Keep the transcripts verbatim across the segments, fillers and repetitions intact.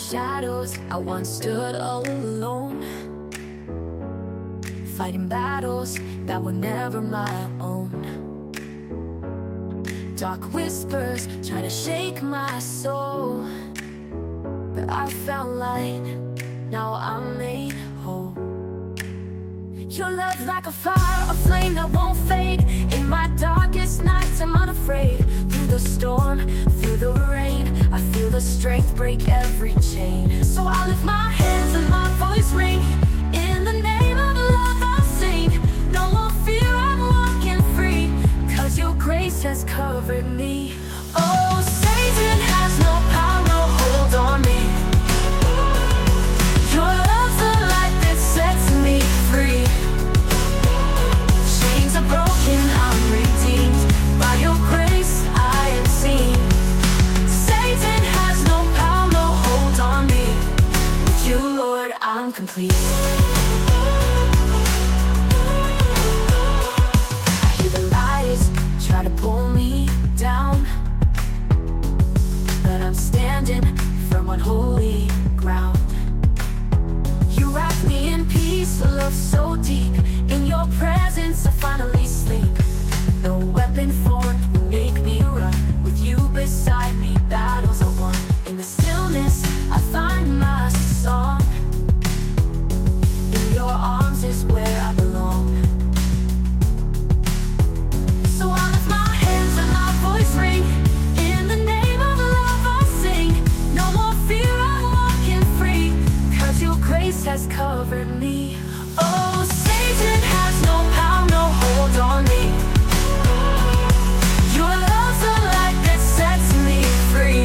shadows, I once stood all alone, fighting battles that were never my own. Dark whispers try to shake my soul, but I found light, now I'm made whole. Your love like a fire, a flame that won't fade. In my darkest nights I'm unafraid. Through the storm, through the rain, I feel the strength break every chain. So I lift my hands and my voice ring. In the name of love I'll sing. No more fear, I'm walking free, 'cause your grace has covered me. Oh, Satan has no power, no hold on me. Your love's the light that sets me free. Chains are broken, I'm redeemed. By your grace I am seen. Satan has no power, no hold on me. With you, Lord, I'm complete. I hear the lies try to pull me down, but I'm standing firm on holy ground. You wrap me in peace, a love so deep. In your presence I finally sleep. No weapon formed will make me run. With you beside me, battles are won. In the stillness I find my song. In your arms is where I belong. So I lift my hands and my voice ring. In the name of love I'll sing. No more fear, I'm walking free, 'cause your grace has covered me. Oh, Satan has no power, no hold on me. Your love's the light that sets me free.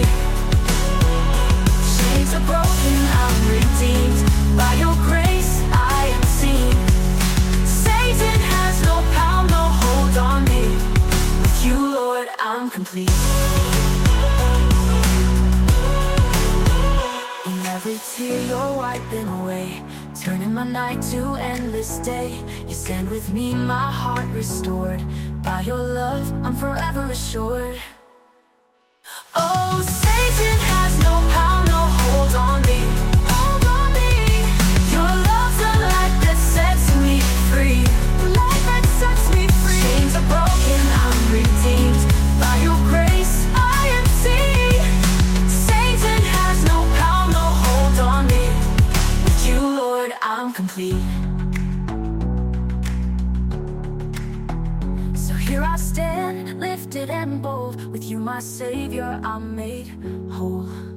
Chains are broken, I'm redeemed. By your grace I am seen. Satan has no power, no hold on me. With you, Lord, I'm complete. In every tear you're wiping away, turning my night to endless day. You stand with me, my heart restored. By your love, I'm forever assured. Oh, Satan has no power, no hold on me. Hold on me. Your love's the light that sets me free. The light that sets me free. Chains are broken, I'm redeemed. By your grace I am seen. Satan has no power, no hold on me. With you, Lord, I'm complete. So here I stand, lifted and bold. With you, my Savior, I'm made whole.